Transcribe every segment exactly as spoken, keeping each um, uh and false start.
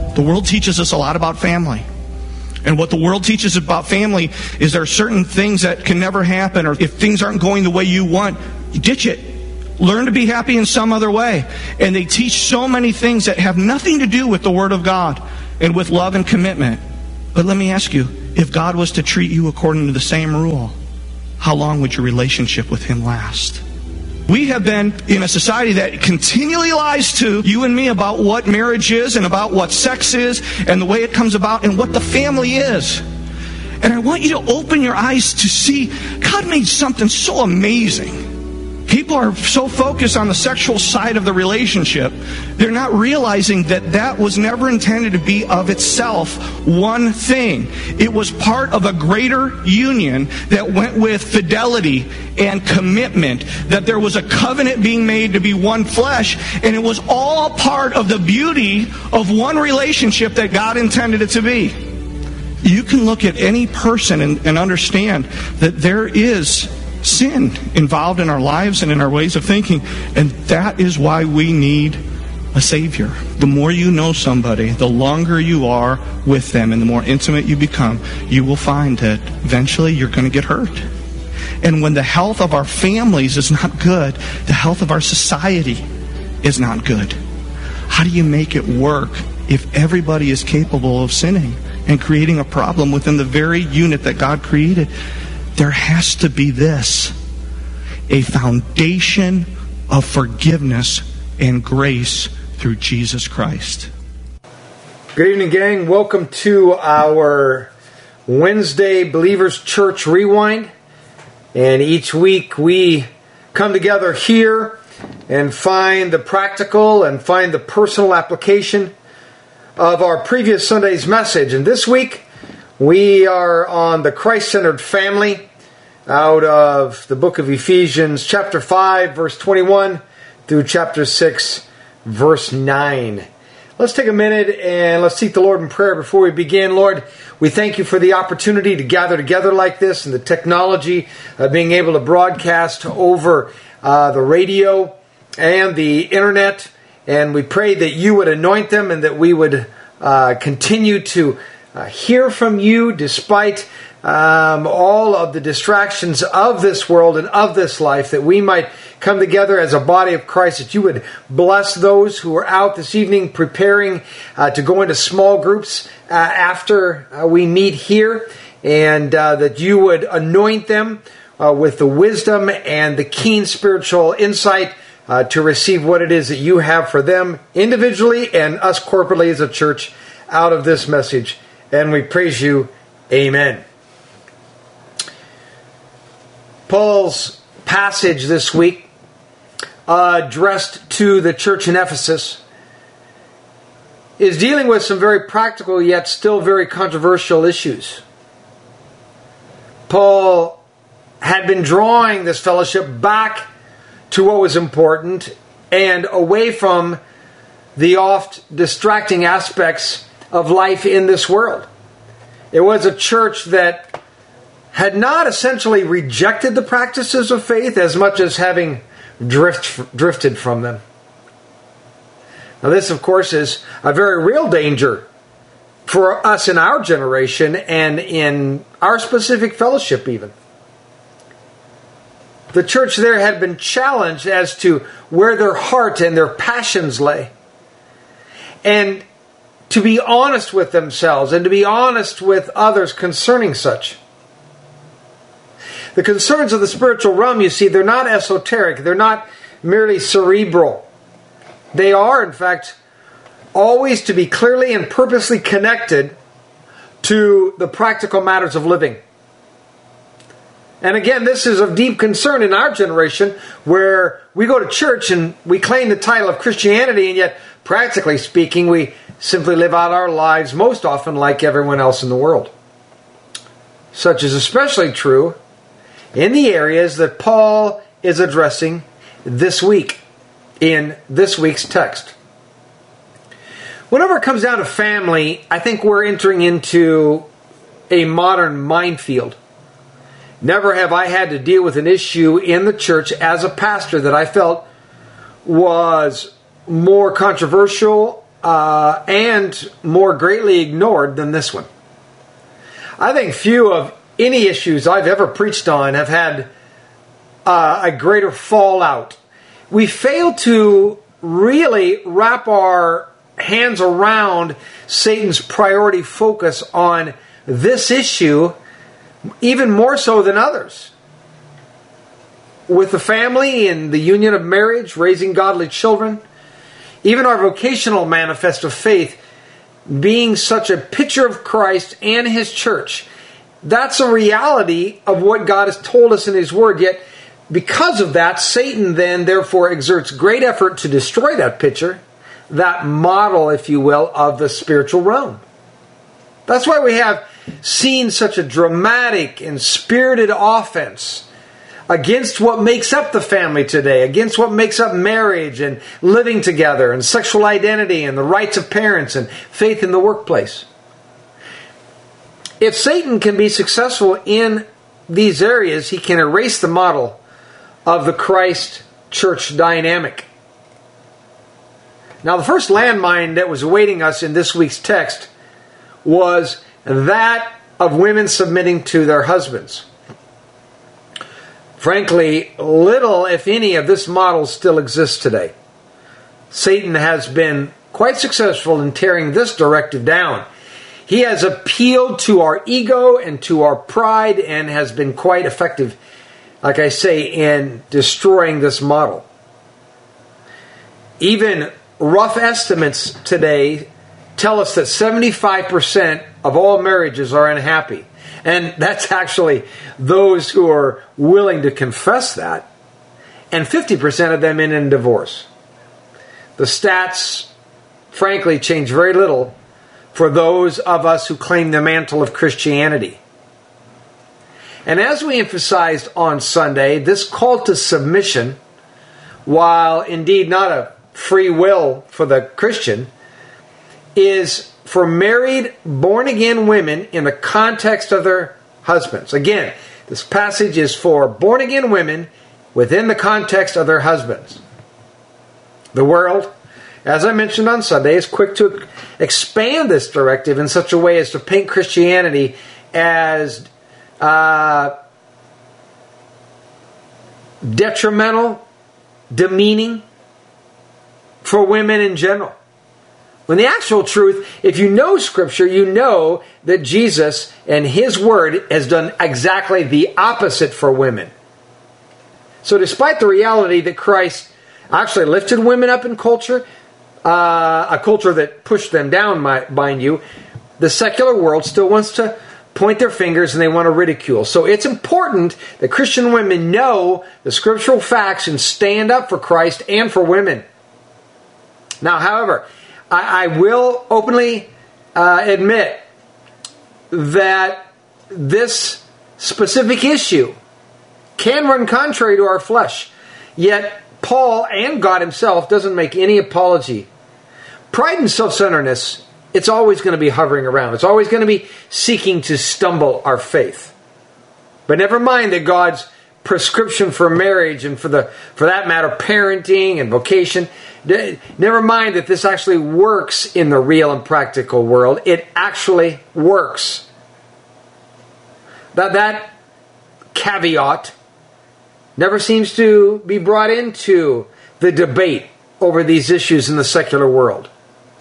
The world teaches us a lot about family. And what the world teaches about family is there are certain things that can never happen, or if things aren't going the way you want, you ditch it. Learn to be happy in some other way. And they teach so many things that have nothing to do with the Word of God and with love and commitment. But let me ask you, if God was to treat you according to the same rule, how long would your relationship with Him last? We have been in a society that continually lies to you and me about what marriage is and about what sex is and the way it comes about and what the family is. And I want you to open your eyes to see God made something so amazing. People are so focused on the sexual side of the relationship, they're not realizing that that was never intended to be of itself one thing. It was part of a greater union that went with fidelity and commitment, that there was a covenant being made to be one flesh, and it was all part of the beauty of one relationship that God intended it to be. You can look at any person and, and understand that there is sin involved in our lives and in our ways of thinking, and that is why we need a Savior. The more you know somebody, the longer you are with them and the more intimate you become, you will find that eventually you're going to get hurt. And when the health of our families is not good, the health of our society is not good. How do you make it work if everybody is capable of sinning and creating a problem within the very unit that God created? There has to be this, a foundation of forgiveness and grace through Jesus Christ. Good evening, gang. Welcome to our Wednesday Believers Church Rewind. And each week we come together here and find the practical and find the personal application of our previous Sunday's message. And this week we are on the Christ-centered family out of the book of Ephesians, chapter five, verse twenty-one, through chapter six, verse nine. Let's take a minute and let's seek the Lord in prayer before we begin. Lord, we thank you for the opportunity to gather together like this and the technology of being able to broadcast over uh, the radio and the internet. And we pray that you would anoint them and that we would uh, continue to uh, hear from you despite Um, all of the distractions of this world and of this life, that we might come together as a body of Christ, that you would bless those who are out this evening preparing uh, to go into small groups uh, after uh, we meet here, and uh, that you would anoint them uh, with the wisdom and the keen spiritual insight uh, to receive what it is that you have for them individually and us corporately as a church out of this message. And we praise you. Amen. Paul's passage this week, uh, addressed to the church in Ephesus, is dealing with some very practical yet still very controversial issues. Paul had been drawing this fellowship back to what was important and away from the oft distracting aspects of life in this world. It was a church that had not essentially rejected the practices of faith as much as having drift, drifted from them. Now this, of course, is a very real danger for us in our generation and in our specific fellowship even. The church there had been challenged as to where their heart and their passions lay. And to be honest with themselves and to be honest with others concerning such. The concerns of the spiritual realm, you see, they're not esoteric. They're not merely cerebral. They are, in fact, always to be clearly and purposely connected to the practical matters of living. And again, this is of deep concern in our generation, where we go to church and we claim the title of Christianity, and yet, practically speaking, we simply live out our lives most often like everyone else in the world. Such is especially true in the areas that Paul is addressing this week, in this week's text. Whenever it comes down to family, I think we're entering into a modern minefield. Never have I had to deal with an issue in the church as a pastor that I felt was more controversial uh, and more greatly ignored than this one. I think few of any issues I've ever preached on have had uh, a greater fallout. We fail to really wrap our hands around Satan's priority focus on this issue, even more so than others. With the family and the union of marriage, raising godly children, even our vocational manifest of faith being such a picture of Christ and His church. That's a reality of what God has told us in His Word. Yet, because of that, Satan then therefore exerts great effort to destroy that picture, that model, if you will, of the spiritual realm. That's why we have seen such a dramatic and spirited offense against what makes up the family today, against what makes up marriage and living together and sexual identity and the rights of parents and faith in the workplace. If Satan can be successful in these areas, he can erase the model of the Christ church dynamic. Now, the first landmine that was awaiting us in this week's text was that of women submitting to their husbands. Frankly, little, if any, of this model still exists today. Satan has been quite successful in tearing this directive down. He has appealed to our ego and to our pride and has been quite effective, like I say, in destroying this model. Even rough estimates today tell us that seventy-five percent of all marriages are unhappy. And that's actually those who are willing to confess that. And fifty percent of them end in divorce. The stats, frankly, change very little for those of us who claim the mantle of Christianity. And as we emphasized on Sunday, this call to submission, while indeed not a free will for the Christian, is for married, born-again women in the context of their husbands. Again, this passage is for born-again women within the context of their husbands. The world, as I mentioned on Sunday, is quick to expand this directive in such a way as to paint Christianity as uh, detrimental, demeaning for women in general. When the actual truth, if you know Scripture, you know that Jesus and His Word has done exactly the opposite for women. So despite the reality that Christ actually lifted women up in culture, uh, a culture that pushed them down, mind you, the secular world still wants to point their fingers and they want to ridicule. So it's important that Christian women know the scriptural facts and stand up for Christ and for women. Now, however, I, I will openly uh, admit that this specific issue can run contrary to our flesh. Yet, Paul and God Himself doesn't make any apology. Pride and self-centeredness, it's always going to be hovering around. It's always going to be seeking to stumble our faith. But never mind that God's prescription for marriage and for the for that matter parenting and vocation, never mind that this actually works in the real and practical world. It actually works. That that caveat never seems to be brought into the debate over these issues in the secular world.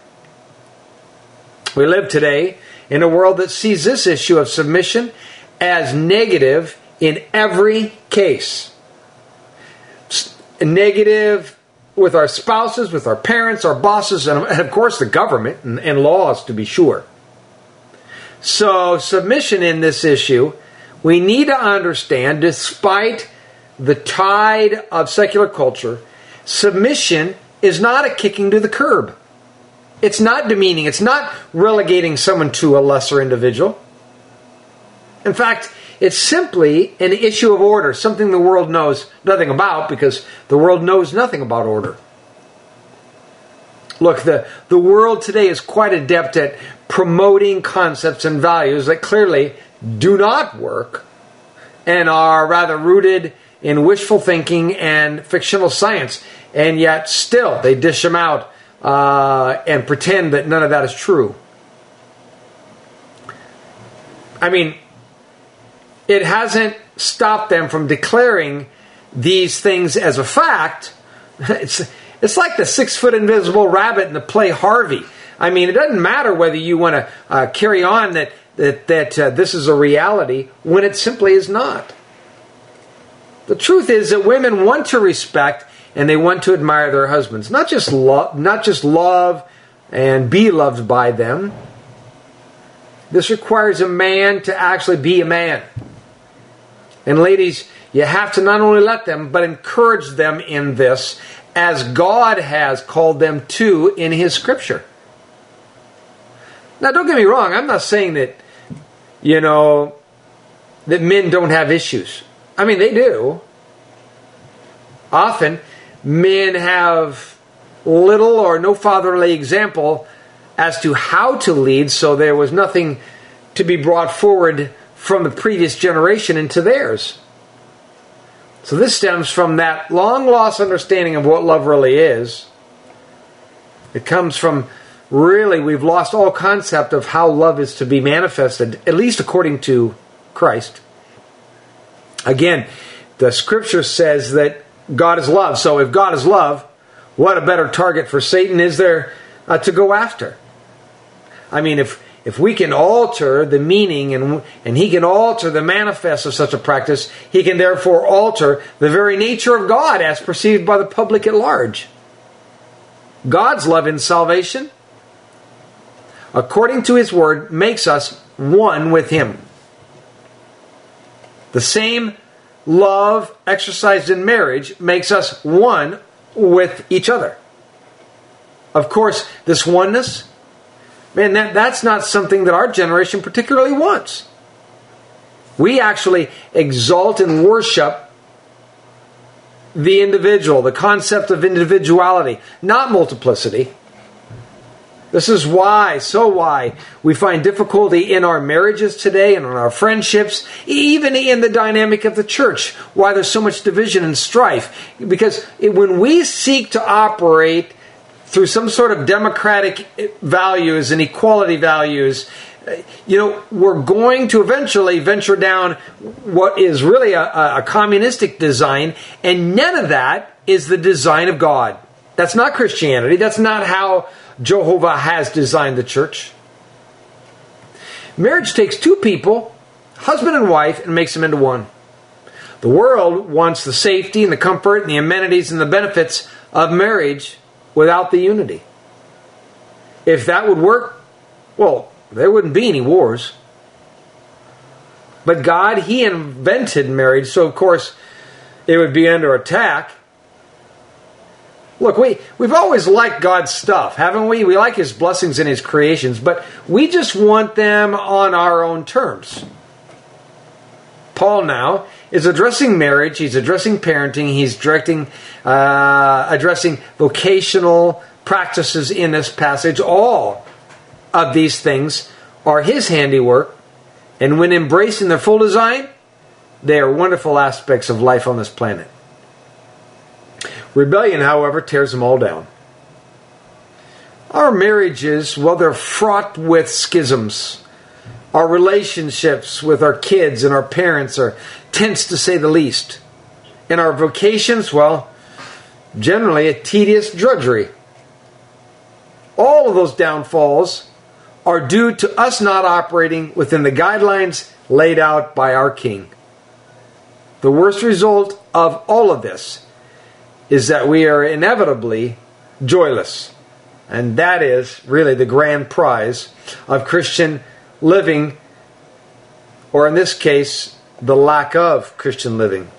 We live today in a world that sees this issue of submission as negative in every case. Negative with our spouses, with our parents, our bosses, and of course the government and, and laws, to be sure. So submission in this issue, we need to understand, despite the tide of secular culture, submission is not a kicking to the curb. It's not demeaning. It's not relegating someone to a lesser individual. In fact, it's simply an issue of order, something the world knows nothing about because the world knows nothing about order. Look, the, the world today is quite adept at promoting concepts and values that clearly do not work and are rather rooted in wishful thinking and fictional science, and yet still they dish them out uh, and pretend that none of that is true. I mean, it hasn't stopped them from declaring these things as a fact. It's it's like the six-foot invisible rabbit in the play Harvey. I mean, it doesn't matter whether you want to uh, carry on that that that uh, this is a reality when it simply is not. The truth is that women want to respect and they want to admire their husbands, not just love, not just love and be loved by them. This requires a man to actually be a man. And ladies, you have to not only let them, but encourage them in this, as God has called them to in His Scripture. Now, don't get me wrong. I'm not saying that, you know, that men don't have issues. I mean, they do. Often, men have little or no fatherly example as to how to lead, so there was nothing to be brought forward from the previous generation into theirs. So this stems from that long-lost understanding of what love really is. It comes from, really, we've lost all concept of how love is to be manifested, at least according to Christ. Again, the Scripture says that God is love. So if God is love, what a better target for Satan is there uh, to go after? I mean, if if we can alter the meaning and and he can alter the manifest of such a practice, he can therefore alter the very nature of God as perceived by the public at large. God's love in salvation, according to His Word, makes us one with Him. The same love exercised in marriage makes us one with each other. Of course, this oneness, man, that, that's not something that our generation particularly wants. We actually exalt and worship the individual, the concept of individuality, not multiplicity. This is why, so why, we find difficulty in our marriages today and in our friendships, even in the dynamic of the church, why there's so much division and strife. Because it, when we seek to operate through some sort of democratic values and equality values, you know, we're going to eventually venture down what is really a, a communistic design, and none of that is the design of God. That's not Christianity. That's not how Jehovah has designed the church. Marriage takes two people, husband and wife, and makes them into one. The world wants the safety and the comfort and the amenities and the benefits of marriage without the unity. If that would work, well, there wouldn't be any wars. But God, He invented marriage, so of course it would be under attack. Look, we, we've always liked God's stuff, haven't we? We like His blessings and His creations, but we just want them on our own terms. Paul now is addressing marriage, he's addressing parenting, he's directing, uh, addressing vocational practices in this passage. All of these things are his handiwork, and when embraced in their full design, they are wonderful aspects of life on this planet. Rebellion, however, tears them all down. Our marriages, well, they're fraught with schisms. Our relationships with our kids and our parents are tense, to say the least. And our vocations, well, generally a tedious drudgery. All of those downfalls are due to us not operating within the guidelines laid out by our King. The worst result of all of this is that we are inevitably joyless. And that is really the grand prize of Christian living, or in this case, the lack of Christian living.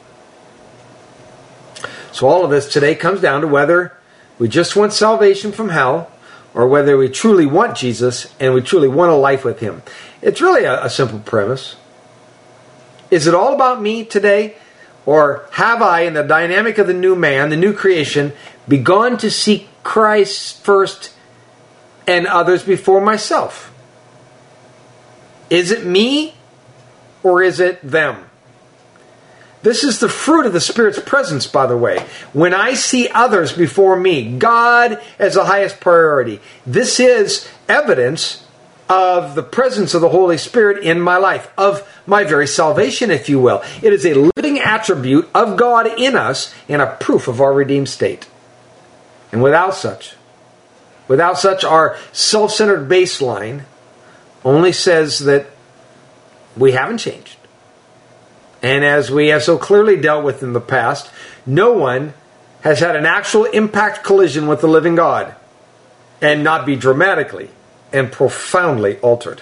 So all of this today comes down to whether we just want salvation from hell, or whether we truly want Jesus and we truly want a life with Him. It's really a, a simple premise. Is it all about me today? Or have I, in the dynamic of the new man, the new creation, begun to seek Christ first and others before myself? Is it me or is it them? This is the fruit of the Spirit's presence, by the way. When I see others before me, God as the highest priority, this is evidence of the presence of the Holy Spirit in my life, of my very salvation, if you will. It is a living attribute of God in us and a proof of our redeemed state. And without such, without such, our self-centered baseline only says that we haven't changed. And as we have so clearly dealt with in the past, no one has had an actual impact collision with the living God and not be dramatically and profoundly altered.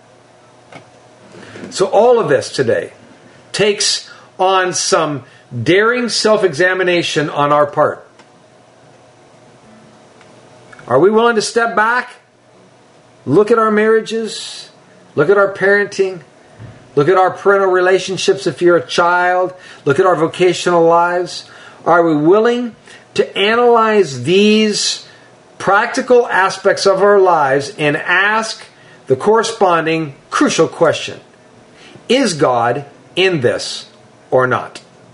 So all of this today takes on some daring self-examination on our part. Are we willing to step back, look at our marriages, look at our parenting, look at our parental relationships if you're a child, look at our vocational lives? Are we willing to analyze these practical aspects of our lives and ask the corresponding crucial question? Is God in this or not?